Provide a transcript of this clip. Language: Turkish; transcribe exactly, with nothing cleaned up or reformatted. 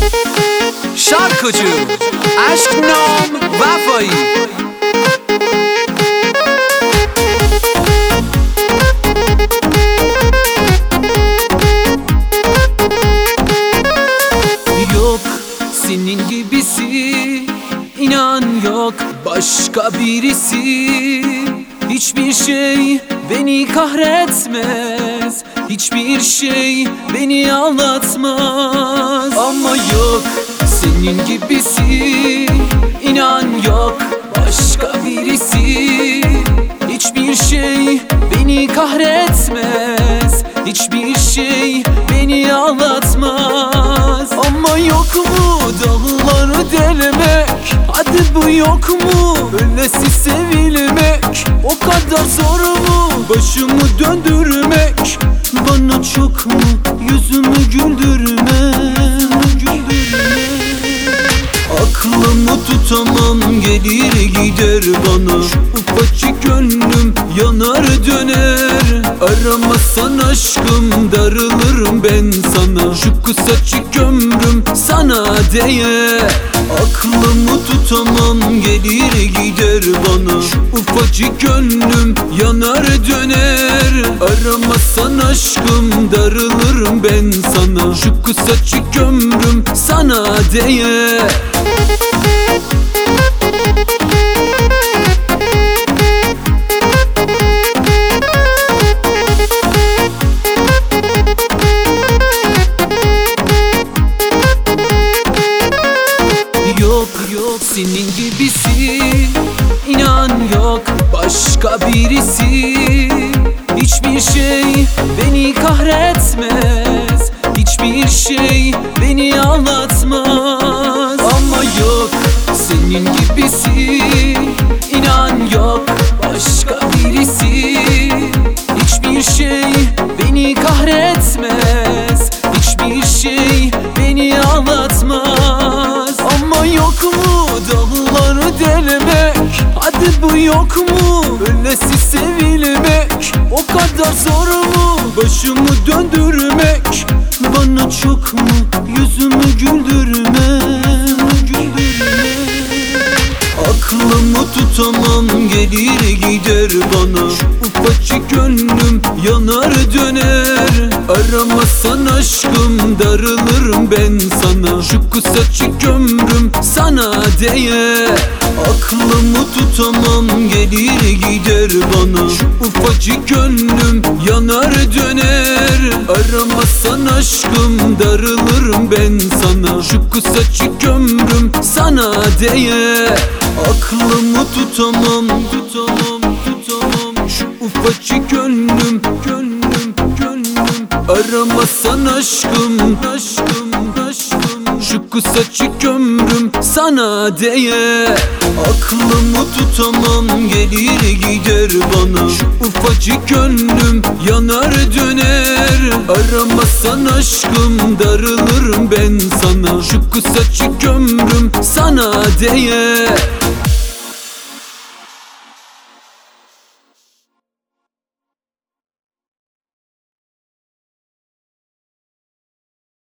Şarkıcı Aşk Nam Vefai. Yok senin gibisi, inan yok başka birisi. Hiçbir şey beni kahretmez, hiçbir şey beni ağlatmaz. Ama yok senin gibisi, inan yok başka birisi. Hiçbir şey beni kahretmez, hiçbir şey beni ağlatmaz. Ama yok mu dağları delmek, hadi bu yok mu öylesi sevilmek? O kadar zor mu başımı döndürmek? Bana çok mu yüzümü güldürmek? Aklımı tutamam, gelir gider bana. Ufacık gönlüm yanar döner. Aramazsan aşkım darılırım ben sana. Şu kısacık ömrüm sana değer. Aklımı tutamam, gelir gider bana. Ufacık gönlüm yanar döner. Aramazsan aşkım darılırım ben sana. Şu kısacık ömrüm sana değer. Yok yok senin gibisi, inan yok başka birisi. Hiçbir şey beni kahretmez, hiçbir şey beni ağlatmaz. Ama yok senin gibisi, inan yok başka birisi. Hiçbir şey beni kahretmez, hiçbir şey beni ağlatmaz. Ama yok mu dağları delmek, hadi bu yok mu öylesi sevilmek? O kadar zor mu başımı döndürmek? Bana çok mu yüzümü güldürmek? Aklımı tutamam, gelir gider bana. Ufacık gönlüm yanar döner. Aramazsan aşkım darılırım ben sana. Şu kısacık ömrüm sana değer. Aklımı tutamam, gelir gider bana. Şu ufacık gönlüm yanar döner. Aramazsan aşkım darılırım ben sana. Şu kısacık ömrüm sana değer. Aklımı tutamam, tutamam, tutamam. Şu ufacık gönlüm, gönlüm, gönlüm. Aramazsan aşkım, aşkım, aşkım. Şu kısacık ömrüm sana değer. Aklımı tutamam, gelir gider bana. Şu ufacık gönlüm yanar döner. Aramazsan aşkım darılırım ben sana. Şu kısacık ömrüm sana değer.